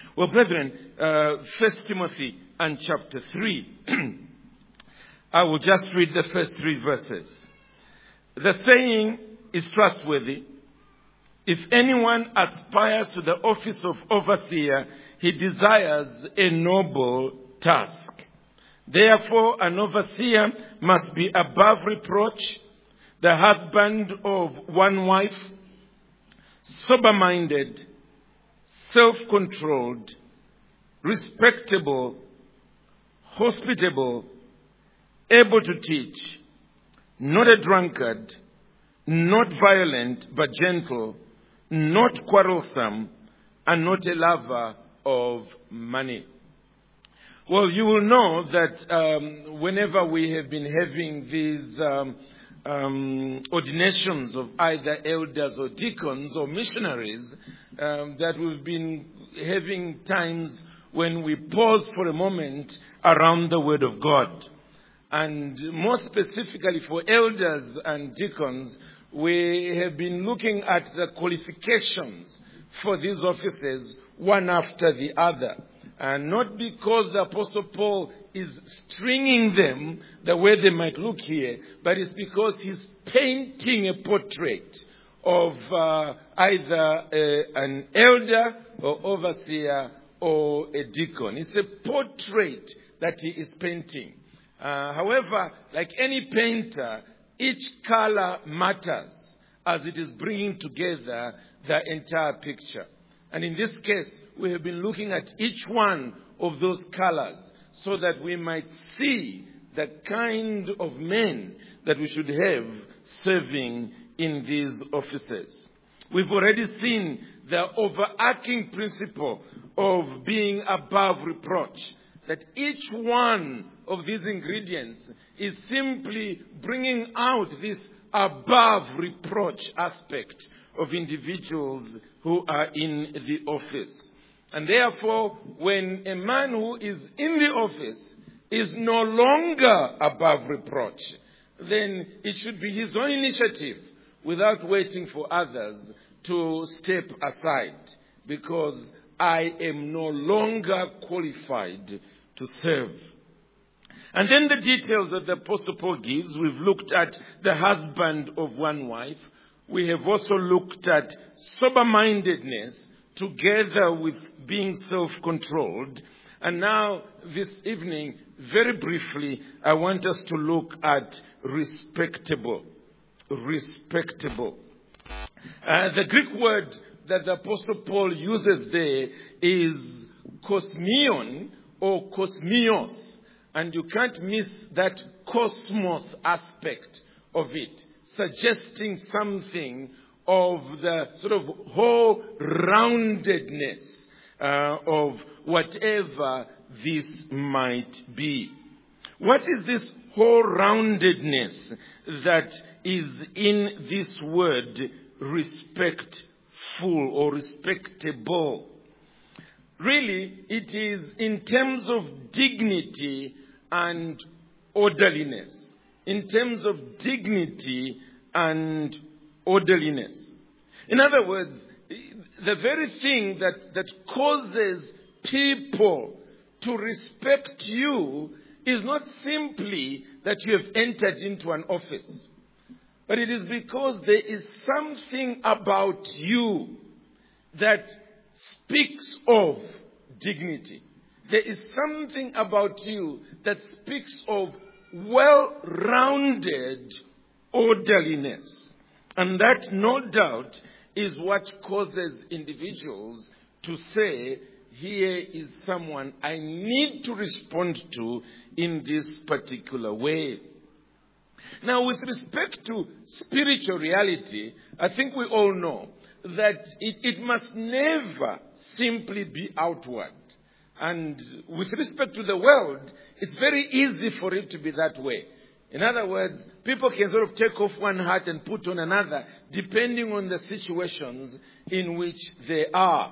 Well, brethren, 1 Timothy and chapter 3. I will just read the first 3 verses. The saying is trustworthy. If anyone aspires to the office of overseer, he desires a noble task. Therefore, an overseer must be above reproach, the husband of one wife, sober-minded, self-controlled, respectable, hospitable, able to teach, not a drunkard, not violent but gentle, not quarrelsome, and not a lover of money. Well, you will know that whenever we have been having these ordinations of either elders or deacons or missionaries, that we've been having times when we pause for a moment around the Word of God. And more specifically for elders and deacons, we have been looking at the qualifications for these offices one after the other. And not because the Apostle Paul is stringing them the way they might look here, but it's because he's painting a portrait of either an elder or overseer or a deacon. It's a portrait that he is painting. However, like any painter, each color matters as it is bringing together the entire picture. And in this case, we have been looking at each one of those colors so that we might see the kind of men that we should have serving in these offices. We've already seen the overarching principle of being above reproach, that each one of these ingredients is simply bringing out this above reproach aspect of individuals who are in the office. And therefore, when a man who is in the office is no longer above reproach, then it should be his own initiative without waiting for others to step aside, because I am no longer qualified to serve. And then the details that the Apostle Paul gives, we've looked at the husband of one wife. We have also looked at sober-mindedness together with being self-controlled. And now, this evening, very briefly, I want us to look at respectable. Respectable. The Greek word that the Apostle Paul uses there is kosmion or kosmios. And you can't miss that cosmos aspect of it, suggesting something of the sort of whole roundedness of whatever this might be. What is this whole roundedness that is in this word respectful or respectable? Really, it is in terms of dignity and orderliness. In terms of dignity and orderliness. In other words, the very thing that causes people to respect you is not simply that you have entered into an office, but it is because there is something about you that speaks of dignity. There is something about you that speaks of well-rounded orderliness. And that, no doubt, is what causes individuals to say, here is someone I need to respond to in this particular way. Now, with respect to spiritual reality, I think we all know that it must never simply be outward. And with respect to the world, it's very easy for it to be that way. In other words, people can sort of take off one hat and put on another, depending on the situations in which they are.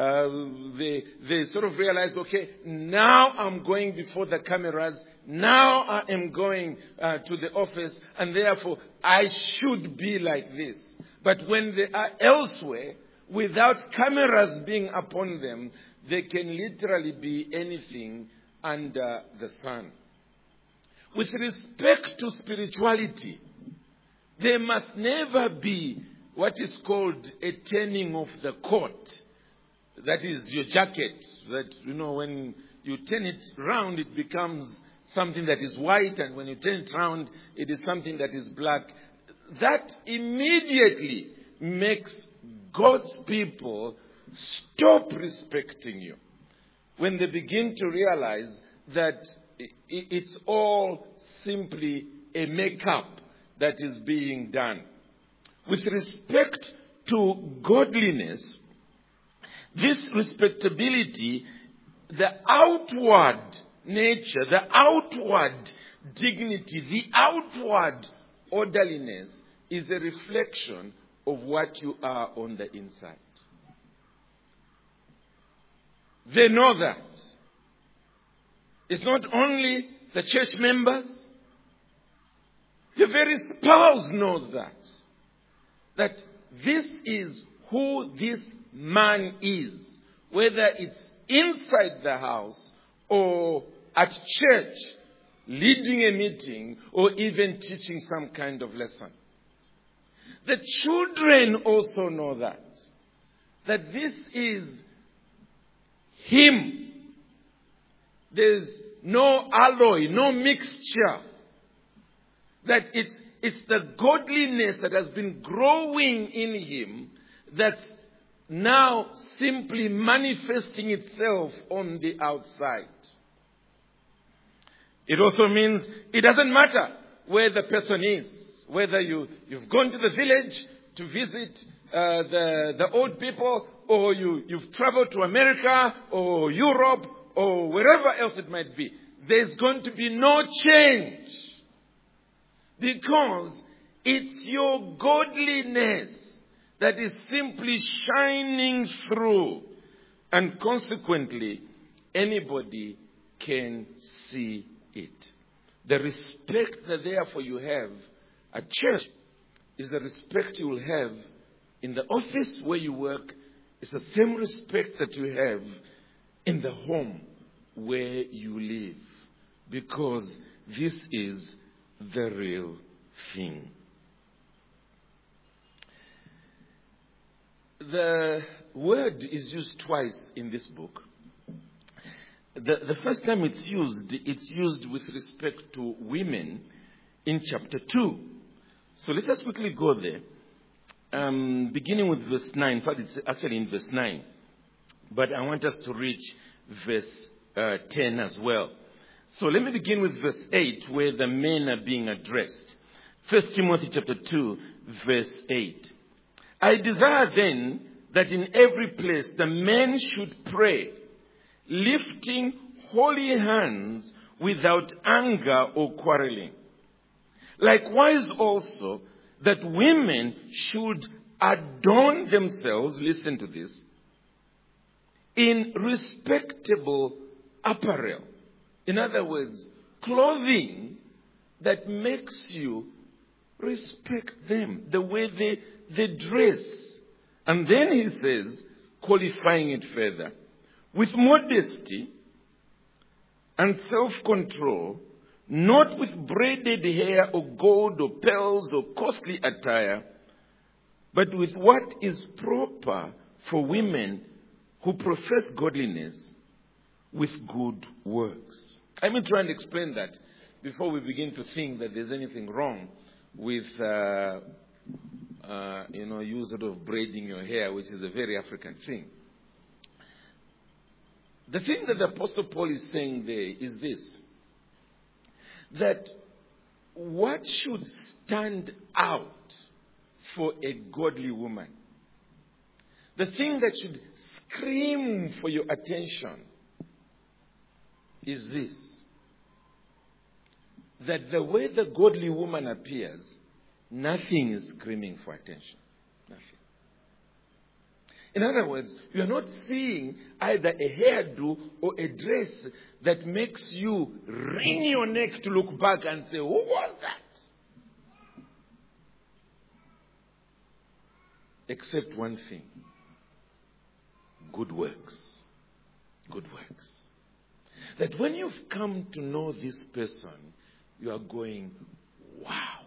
They sort of realize, okay, now I'm going before the cameras, now I am going to the office, and therefore I should be like this. But when they are elsewhere, without cameras being upon them, they can literally be anything under the sun. With respect to spirituality, there must never be what is called a turning of the coat. That is your jacket. That, when you turn it round, it becomes something that is white, and when you turn it round, it is something that is black. That immediately makes God's people stop respecting you when they begin to realize that it's all simply a makeup that is being done. With respect to godliness, this respectability, the outward nature, the outward dignity, the outward orderliness is a reflection of what you are on the inside. They know that. It's not only the church members. Your very spouse knows that. That this is who this man is. Whether it's inside the house or at church, leading a meeting or even teaching some kind of lesson. The children also know that. That this is him. There's no alloy, no mixture. That it's the godliness that has been growing in him that's now simply manifesting itself on the outside. It also means it doesn't matter where the person is. Whether you've gone to the village to visit the old people, or you've traveled to America or Europe or wherever else it might be. There's going to be no change. Because it's your godliness that is simply shining through. And consequently, anybody can see it. The respect that therefore you have at church is the respect you will have in the office where you work. It's the same respect that you have in the home where you live. Because this is the real thing. The word is used twice in this book. The first time it's used with respect to women in chapter 2. So let's just quickly go there. Beginning with verse 9. In fact, it's actually in verse 9. But I want us to reach verse 10 as well. So let me begin with verse 8, where the men are being addressed. 1 Timothy chapter 2, verse 8. I desire then that in every place the men should pray, lifting holy hands without anger or quarreling. Likewise also, that women should adorn themselves, listen to this, in respectable apparel. In other words, clothing that makes you respect them, the way they dress. And then he says, qualifying it further, with modesty and self-control, not with braided hair or gold or pearls or costly attire, but with what is proper for women who profess godliness with good works. Let me try and explain that before we begin to think that there's anything wrong with, you sort of braiding your hair, which is a very African thing. The thing that the Apostle Paul is saying there is this, that what should stand out for a godly woman, the thing that should scream for your attention is this, that the way the godly woman appears, nothing is screaming for attention. Nothing. In other words, you are not seeing either a hairdo or a dress that makes you wring your neck to look back and say, who was that? Except one thing. good works. Good works. That when you've come to know this person, you are going, wow.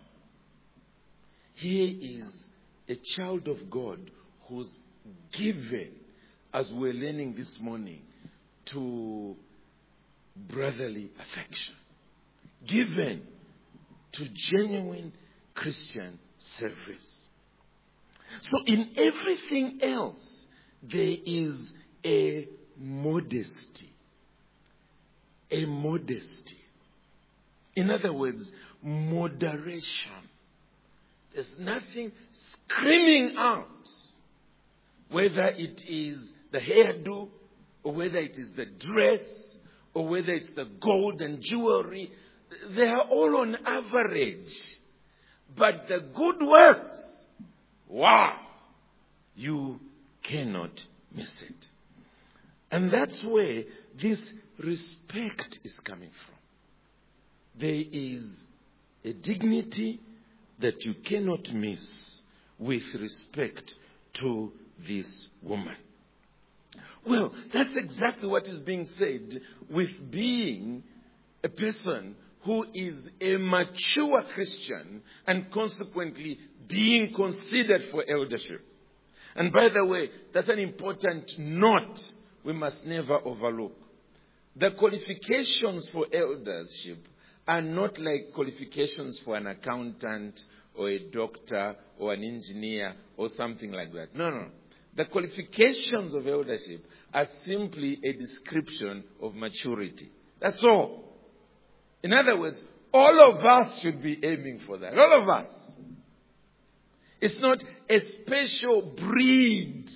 He is a child of God who's given, as we're learning this morning, to brotherly affection. Given to genuine Christian service. So in everything else, there is a modesty. A modesty. In other words, moderation. There's nothing screaming out, whether it is the hairdo, or whether it is the dress, or whether it's the gold and jewelry. They are all on average. But the good works, wow, you cannot miss it. And that's where this respect is coming from. There is a dignity that you cannot miss with respect to this woman. Well, that's exactly what is being said with being a person who is a mature Christian and consequently being considered for eldership. And by the way, that's an important note we must never overlook. The qualifications for eldership are not like qualifications for an accountant or a doctor or an engineer or something like that. No. The qualifications of eldership are simply a description of maturity. That's all. In other words, all of us should be aiming for that. All of us. It's not a special breed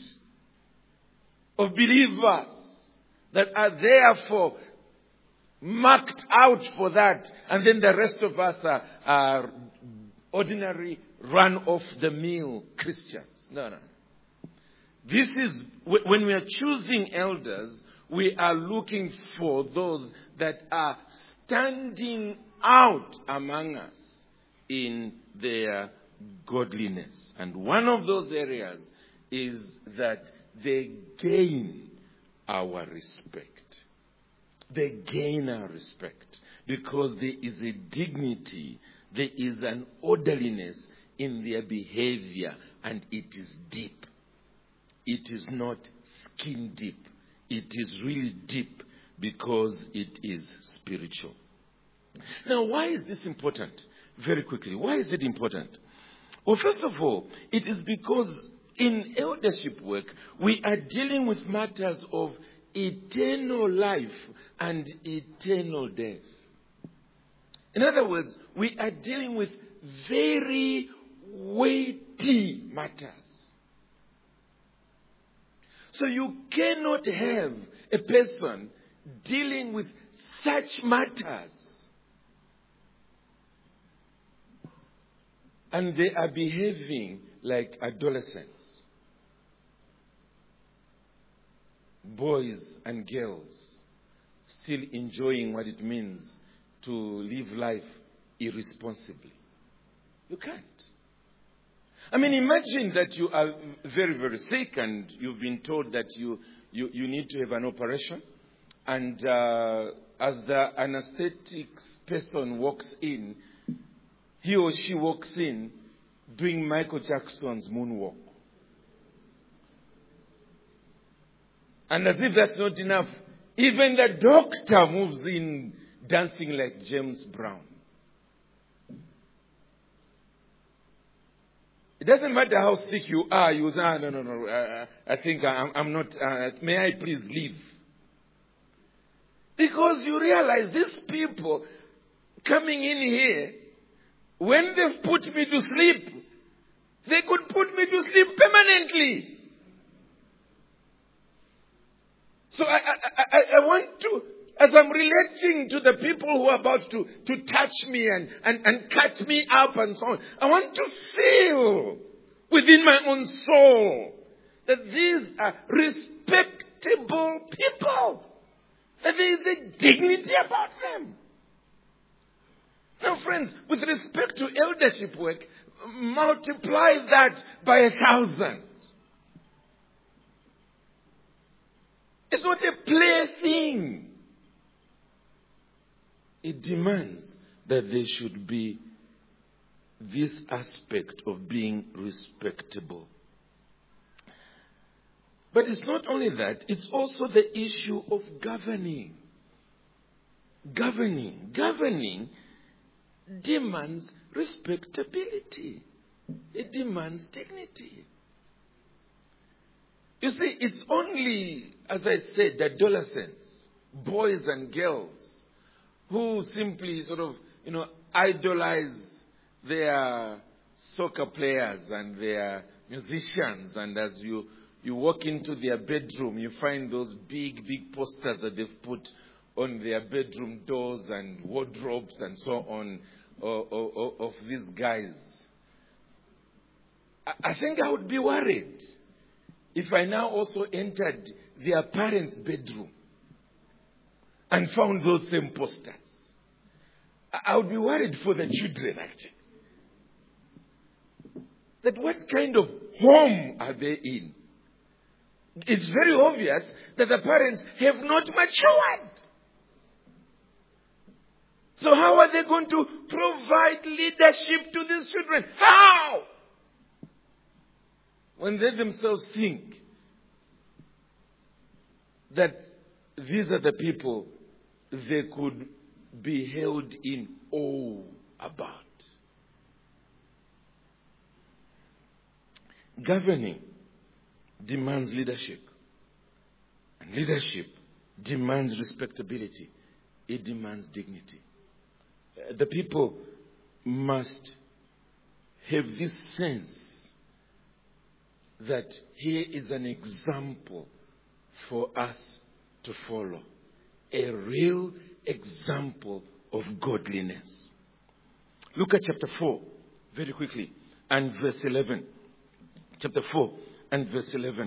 of believers that are therefore marked out for that, and then the rest of us are ordinary, run-off-the-mill Christians. No. This is, when we are choosing elders, we are looking for those that are standing out among us in their godliness. And one of those areas is that they gain our respect. They gain our respect because there is a dignity, there is an orderliness in their behavior, and it is deep. It is not skin deep. It is really deep because it is spiritual. Now, why is this important? Very quickly, why is it important? Well, first of all, it is because in eldership work, we are dealing with matters of eternal life and eternal death. In other words, we are dealing with very weighty matters. So you cannot have a person dealing with such matters and they are behaving like adolescents. Boys and girls still enjoying what it means to live life irresponsibly. You can't. I mean, imagine that you are very, very sick and you've been told that you need to have an operation. And as the anesthetics person walks in, he or she walks in doing Michael Jackson's moonwalk. And as if that's not enough, even the doctor moves in dancing like James Brown. It doesn't matter how sick you are, you say, no, I think I'm not, may I please leave? Because you realize these people coming in here, when they've put me to sleep, they could put me to sleep permanently. So I want to, as I'm relating to the people who are about to touch me and cut me up and so on, I want to feel within my own soul that these are respectable people. That there is a dignity about them. Now, friends, with respect to eldership work, multiply that by 1,000. It's not a plaything. It demands that there should be this aspect of being respectable. But it's not only that, it's also the issue of governing. Governing demands respectability. It demands dignity. You see, it's only, as I said, adolescents, boys and girls, who simply sort of, idolize their soccer players and their musicians. And as you walk into their bedroom, you find those big posters that they've put on their bedroom doors and wardrobes and so on of these guys. I think I would be worried if I now also entered their parents' bedroom and found those same posters. I would be worried for the children, actually. That what kind of home are they in? It's very obvious that the parents have not matured. So how are they going to provide leadership to these children? How? When they themselves think that these are the people they could be held in awe about. Governing demands leadership. And leadership demands respectability. It demands dignity. The people must have this sense that here is an example for us to follow. A real example of godliness. Look at chapter 4 very quickly and verse 11. Chapter 4 and verse 11.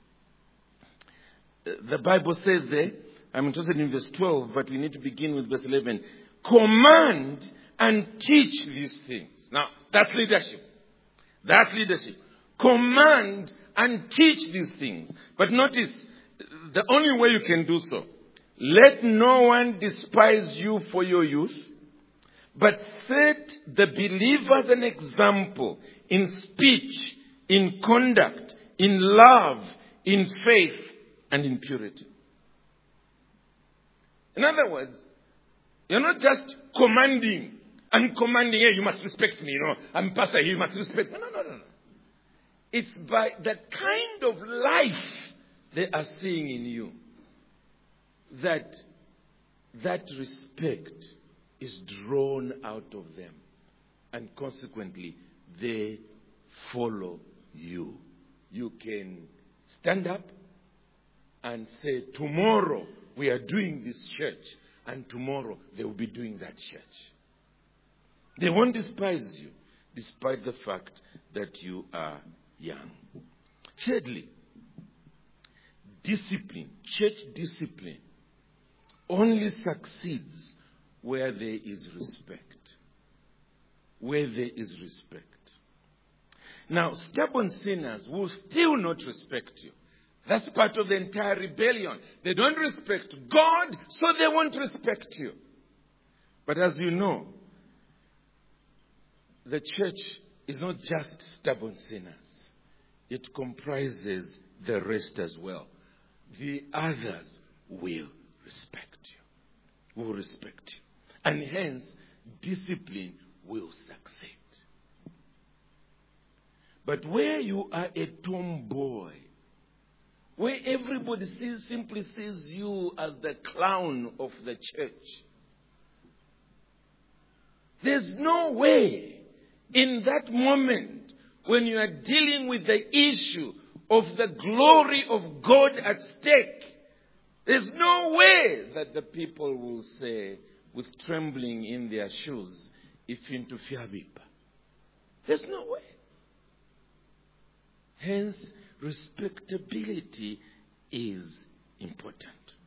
The Bible says there, I'm interested in verse 12, but we need to begin with verse 11. Command and teach these things. Now, that's leadership. That's leadership. Command and teach these things. But notice, the only way you can do so, let no one despise you for your youth, but set the believers an example in speech, in conduct, in love, in faith, and in purity. In other words, you're not just commanding, hey, you must respect me, I'm pastor, you must respect me. No. It's by the kind of life they are seeing in you that respect is drawn out of them. And consequently, they follow you. You can stand up and say, tomorrow we are doing this church, and tomorrow they will be doing that church. They won't despise you, despite the fact that you are young. Thirdly, discipline, church discipline, only succeeds where there is respect. Where there is respect. Now, stubborn sinners will still not respect you. That's part of the entire rebellion. They don't respect God, so they won't respect you. But as you know, the church is not just stubborn sinners. It comprises the rest as well. The others will respect you. Will respect you. And hence, discipline will succeed. But where you are a tomboy, where everybody simply sees you as the clown of the church, there's no way in that moment when you are dealing with the issue of the glory of God at stake, there's no way that the people will say, with trembling in their shoes, if into fiabipa. There's no way. Hence, respectability is important.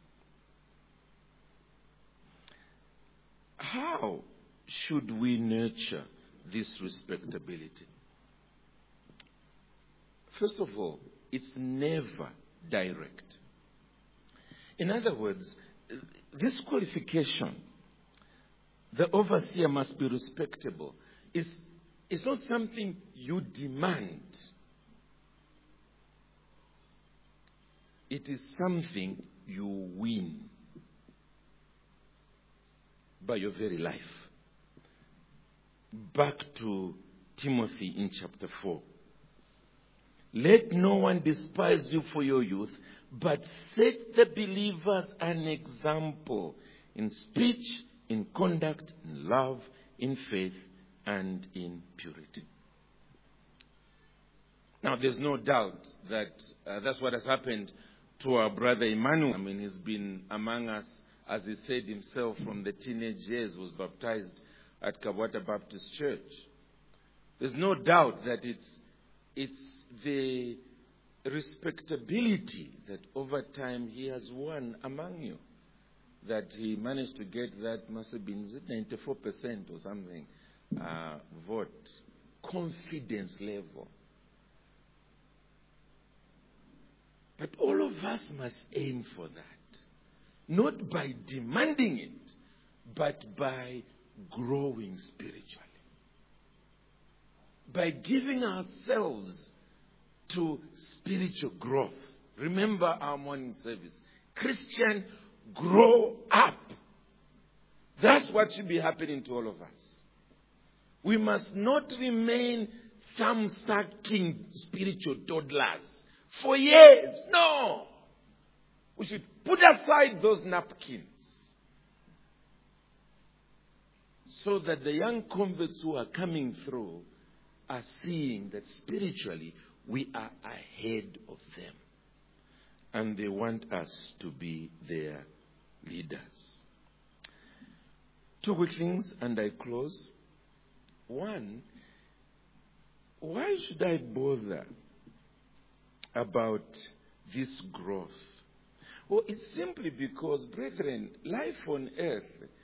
How should we nurture this respectability? First of all, it's never direct. In other words, this qualification, the overseer must be respectable, it's not something you demand. It is something you win by your very life. Back to Timothy in chapter 4. Let no one despise you for your youth, but set the believers an example in speech, in conduct, in love, in faith, and in purity. Now, there's no doubt that that's what has happened to our brother Emmanuel. I mean, he's been among us, as he said himself, from the teenage years, was baptized at Kabwata Baptist Church. There's no doubt that it's the respectability that over time he has won among you. That he managed to get that, must have been 94% or something, vote. Confidence level. But all of us must aim for that. Not by demanding it, but by growing spiritually. By giving ourselves to spiritual growth. Remember our morning service. Christian, grow up. That's what should be happening to all of us. We must not remain thumb-sucking spiritual toddlers for years. No. We should put aside those napkins so that the young converts who are coming through are seeing that spiritually we are ahead of them. And they want us to be their leaders. Two quick things and I close. One, why should I bother about this growth? Well, it's simply because, brethren, life on earth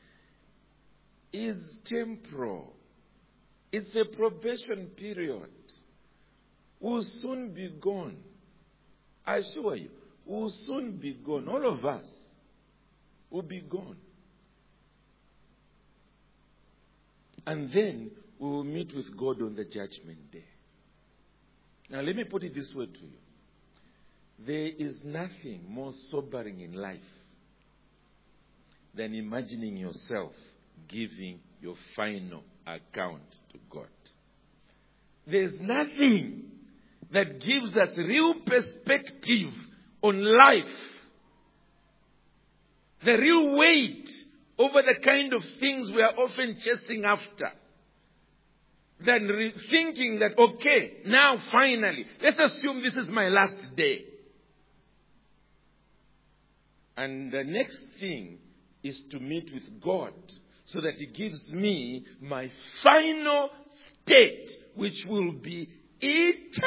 is temporal. It's a probation period. We'll soon be gone. I assure you, we'll soon be gone. All of us will be gone. And then we will meet with God on the judgment day. Now let me put it this way to you. There is nothing more sobering in life than imagining yourself giving your final account to God. There's nothing that gives us real perspective on life. The real weight over the kind of things we are often chasing after. Than thinking that, okay, now finally, let's assume this is my last day. And the next thing is to meet with God so that He gives me my final state, which will be eternal.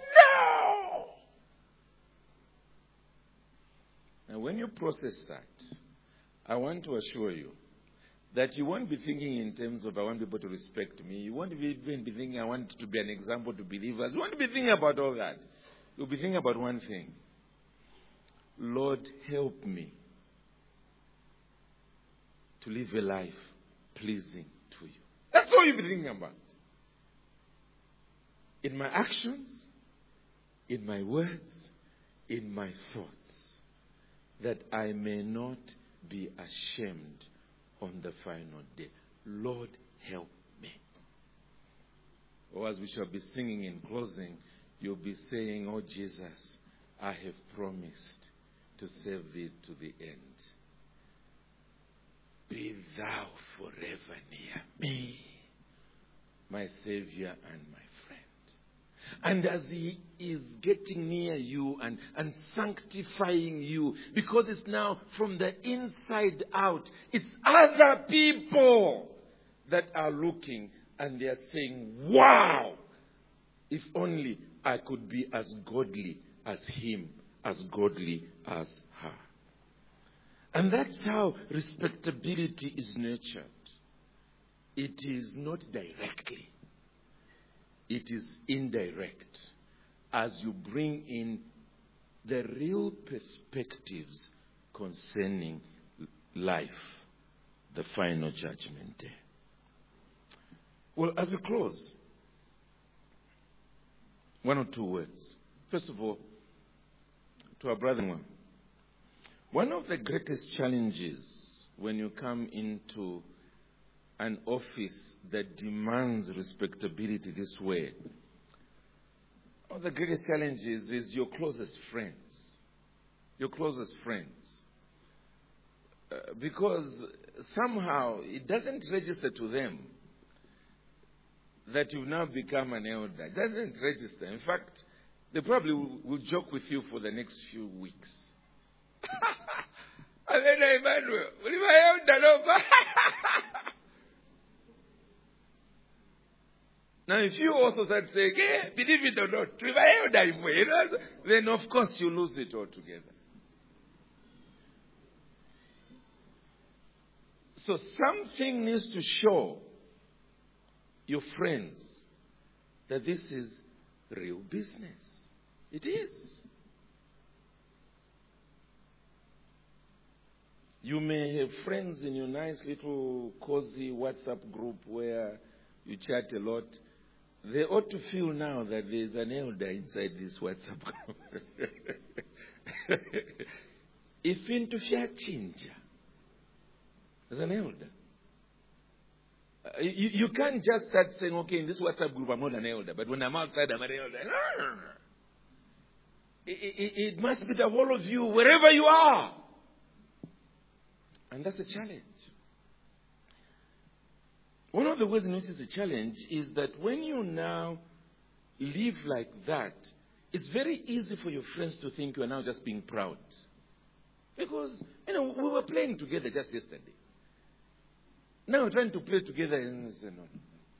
Now, when you process that, I want to assure you that you won't be thinking in terms of, I want people to respect me. You won't even be thinking, I want to be an example to believers. You won't be thinking about all that. You'll be thinking about one thing. Lord, help me to live a life pleasing to you. That's all you'll be thinking about. In my actions, in my words, in my thoughts, that I may not be ashamed on the final day. Lord, help me. Or as we shall be singing in closing, you'll be saying, oh Jesus, I have promised to serve thee to the end. Be thou forever near me, my Savior and my friend. And as He is getting near you and sanctifying you, because it's now from the inside out, it's other people that are looking and they are saying, wow, if only I could be as godly as him, as godly as her. And that's how respectability is nurtured. It is not directly. It is indirect. As you bring in the real perspectives concerning life, the final judgment day. Well, as we close, one or two words. First of all, to our brethren, one of the greatest challenges when you come into an office that demands respectability this way, one of the greatest challenges is your closest friends. Your closest friends. Because somehow it doesn't register to them that you've now become an elder. It doesn't register. In fact, they probably will joke with you for the next few weeks. Emmanuel, now, if you also start saying, believe it or not, then of course you lose it altogether. So something needs to show your friends that this is real business. It is. You may have friends in your nice little cozy WhatsApp group where you chat a lot. They ought to feel now that there's an elder inside this WhatsApp group. If into change, there's an elder. You can't just start saying, okay, in this WhatsApp group I'm not an elder, but when I'm outside I'm an elder. No. It must be the whole of you, wherever you are. And that's a challenge. One of the ways in which it's a challenge is that when you now live like that, it's very easy for your friends to think you are now just being proud. Because, we were playing together just yesterday. Now we're trying to play together and say, no.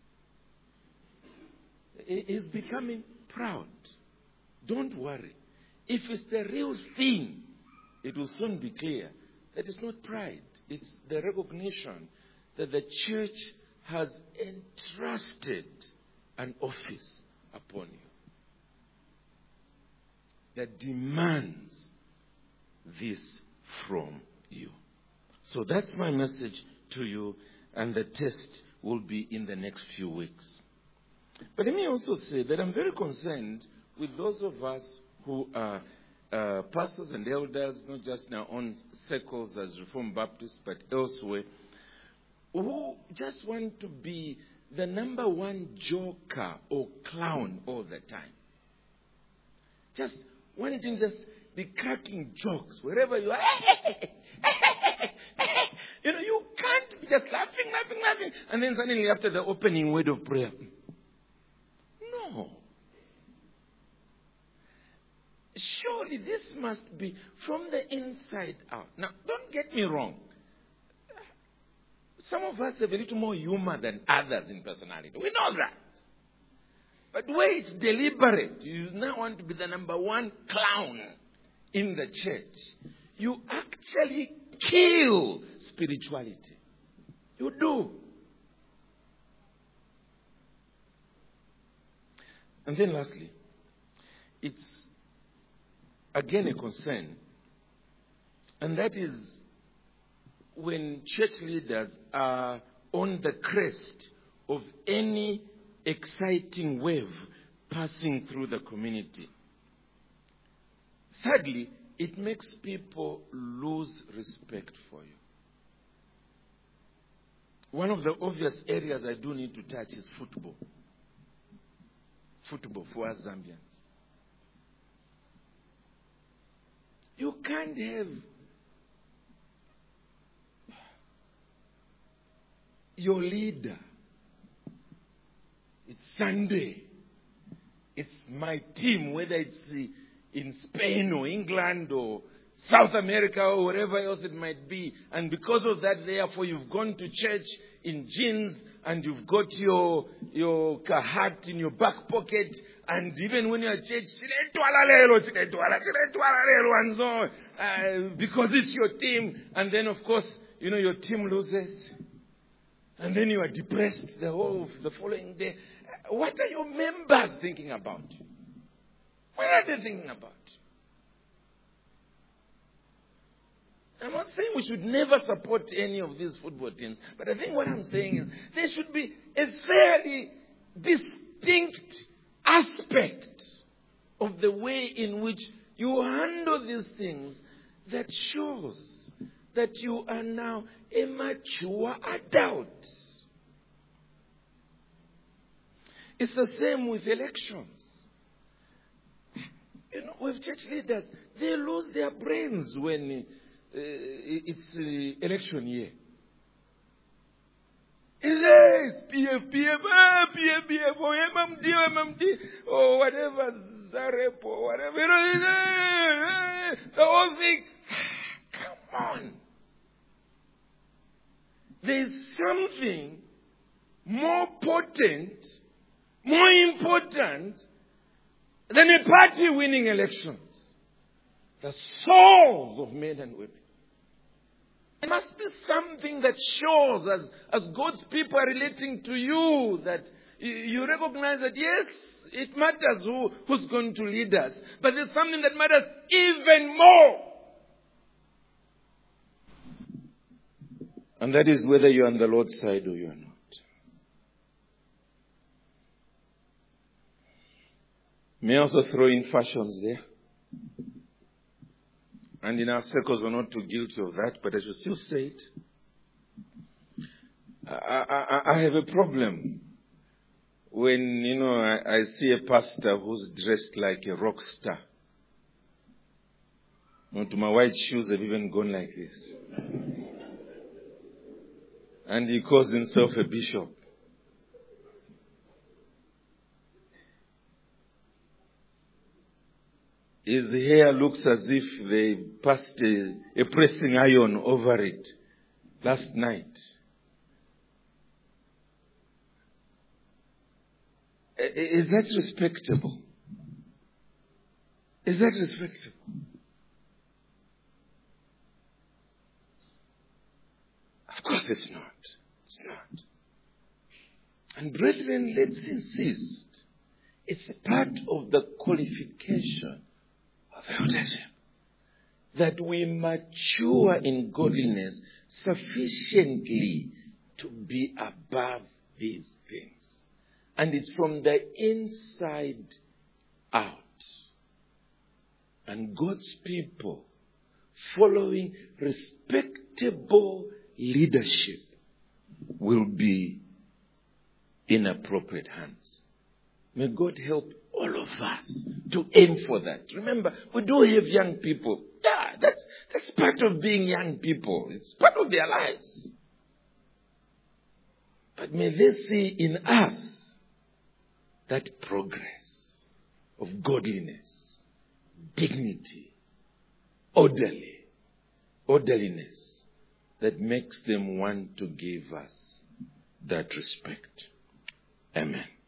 It's becoming proud. Don't worry. If it's the real thing, it will soon be clear that it's not pride. It's the recognition that the church has entrusted an office upon you that demands this from you. So that's my message to you, and the test will be in the next few weeks. But let me also say that I'm very concerned with those of us who are pastors and elders, not just in our own circles as Reformed Baptists, but elsewhere, who just want to be the number one joker or clown all the time. Just wanting just be cracking jokes wherever you are. You can't be just laughing, and then suddenly after the opening word of prayer. No. Surely this must be from the inside out. Now, don't get me wrong. Some of us have a little more humor than others in personality. We know that. But where it's deliberate, you now want to be the number one clown in the church, you actually kill spirituality. You do. And then lastly, it's again a concern, and that is when church leaders are on the crest of any exciting wave passing through the community. Sadly, it makes people lose respect for you. One of the obvious areas I do need to touch is football. Football for us Zambians. You can't have your leader. It's Sunday. It's my team, whether it's in Spain or England or South America or wherever else it might be. And because of that, therefore, you've gone to church in jeans and you've got your hat in your back pocket. And even when you're at church, and so because it's your team. And then, of course, your team loses. And then you are depressed the following day. What are your members thinking about? What are they thinking about? I'm not saying we should never support any of these football teams, but I think what I'm saying is there should be a fairly distinct aspect of the way in which you handle these things that shows that you are now a mature adult. It's the same with elections. You know, with church leaders, they lose their brains when it's election year. It's PF, or MMD, or whatever, Zarep, or whatever. You know, the whole thing. Come on. There's something more potent, more important than a party winning elections. The souls of men and women. There must be something that shows as God's people are relating to you that you recognize that yes, it matters who's going to lead us. But there's something that matters even more. And that is whether you're on the Lord's side or you're not. May I also throw in fashions there. And in our circles, we're not too guilty of that, but I should still say it. I have a problem when, I see a pastor who's dressed like a rock star. To my white shoes have even gone like this. And he calls himself a bishop. His hair looks as if they passed a pressing iron over it last night. Is that respectable? Is that respectable? Of course it's not. It's not. And brethren, let's insist. It's part of the qualification of eldership that we mature in godliness sufficiently to be above these things. And it's from the inside out. And God's people following respectable leadership will be in appropriate hands. May God help all of us to aim for that. Remember, we do have young people. Yeah, that's part of being young people. It's part of their lives. But may they see in us that progress of godliness, dignity, orderliness that makes them want to give us that respect. Amen.